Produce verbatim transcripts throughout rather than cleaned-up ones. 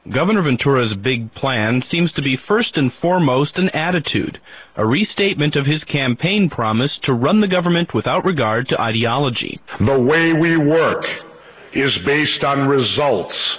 Governor Ventura's big plan seems to be first and foremost an attitude, a restatement of his campaign promise to run the government without regard to ideology. The way we work is based on results,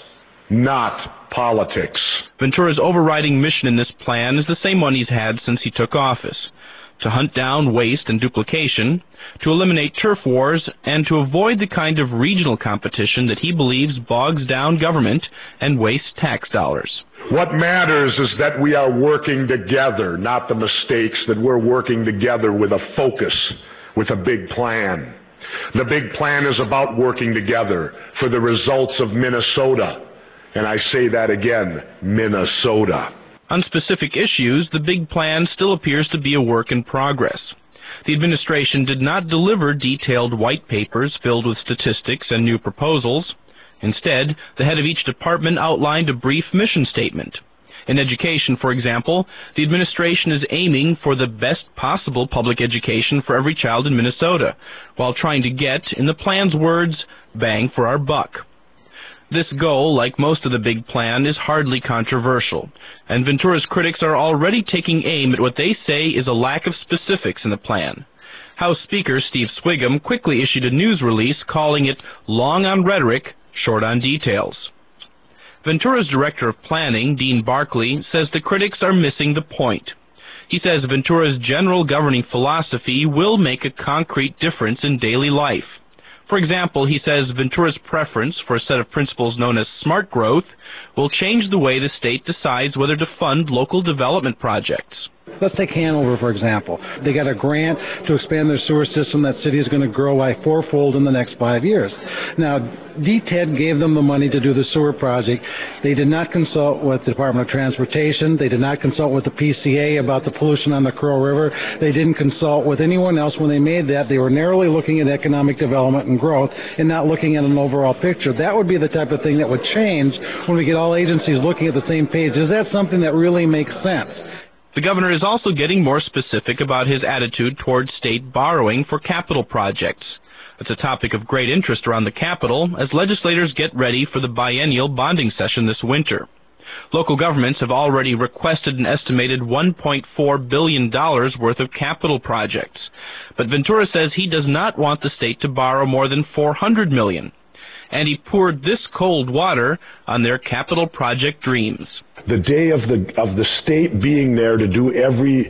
not politics. Ventura's overriding mission in this plan is the same one he's had since he took office: to hunt down waste and duplication, to eliminate turf wars, and to avoid the kind of regional competition that he believes bogs down government and wastes tax dollars. What matters is that we are working together, not the mistakes, that we're working together with a focus, with a big plan. The big plan is about working together for the results of Minnesota. And I say that again, Minnesota. On specific issues, the big plan still appears to be a work in progress. The administration did not deliver detailed white papers filled with statistics and new proposals. Instead, the head of each department outlined a brief mission statement. In education, for example, the administration is aiming for the best possible public education for every child in Minnesota, while trying to get, in the plan's words, bang for our buck. This goal, like most of the big plan, is hardly controversial, and Ventura's critics are already taking aim at what they say is a lack of specifics in the plan. House Speaker Steve Swigum quickly issued a news release calling it long on rhetoric, short on details. Ventura's director of planning, Dean Barkley, says the critics are missing the point. He says Ventura's general governing philosophy will make a concrete difference in daily life. For example, he says Ventura's preference for a set of principles known as smart growth will change the way the state decides whether to fund local development projects. Let's take Hanover, for example. They got a grant to expand their sewer system. That city is going to grow by fourfold in the next five years. Now, D T E D gave them the money to do the sewer project. They did not consult with the Department of Transportation. They did not consult with the P C A about the pollution on the Crow River. They didn't consult with anyone else when they made that. They were narrowly looking at economic development and growth and not looking at an overall picture. That would be the type of thing that would change when we get all agencies looking at the same page. Is that something that really makes sense? The governor is also getting more specific about his attitude toward state borrowing for capital projects. It's a topic of great interest around the Capitol as legislators get ready for the biennial bonding session this winter. Local governments have already requested an estimated one point four billion dollars worth of capital projects. But Ventura says he does not want the state to borrow more than four hundred million dollars. And he poured this cold water on their capital project dreams. The day of the of the state being there to do every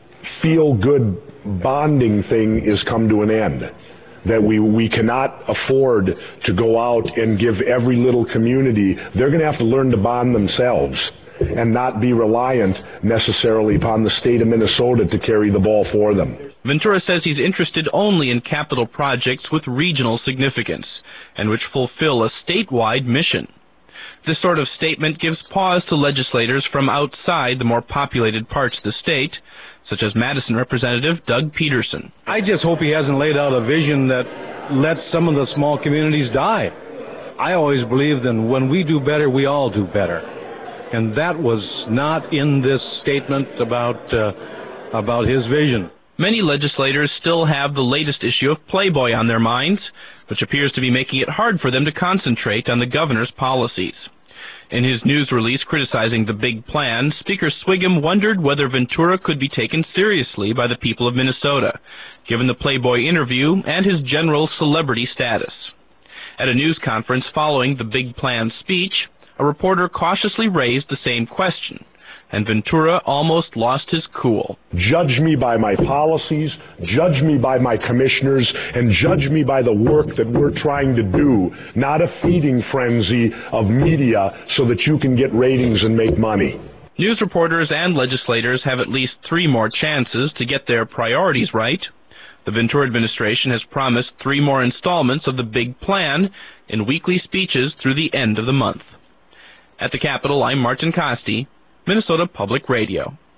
feel-good bonding thing is come to an end. That we, we cannot afford to go out and give every little community. They're going to have to learn to bond themselves and not be reliant necessarily upon the state of Minnesota to carry the ball for them. Ventura says he's interested only in capital projects with regional significance and which fulfill a statewide mission. This sort of statement gives pause to legislators from outside the more populated parts of the state, such as Madison Representative Doug Peterson. I just hope he hasn't laid out a vision that lets some of the small communities die. I always believed that when we do better, we all do better. And that was not in this statement about, uh, about his vision. Many legislators still have the latest issue of Playboy on their minds, which appears to be making it hard for them to concentrate on the governor's policies. In his news release criticizing the big plan, Speaker Swigum wondered whether Ventura could be taken seriously by the people of Minnesota, given the Playboy interview and his general celebrity status. At a news conference following the big plan speech, a reporter cautiously raised the same question, and Ventura almost lost his cool. Judge me by my policies, judge me by my commissioners, and judge me by the work that we're trying to do, not a feeding frenzy of media so that you can get ratings and make money. News reporters and legislators have at least three more chances to get their priorities right. The Ventura administration has promised three more installments of the big plan in weekly speeches through the end of the month. At the Capitol, I'm Martin Costi, Minnesota Public Radio.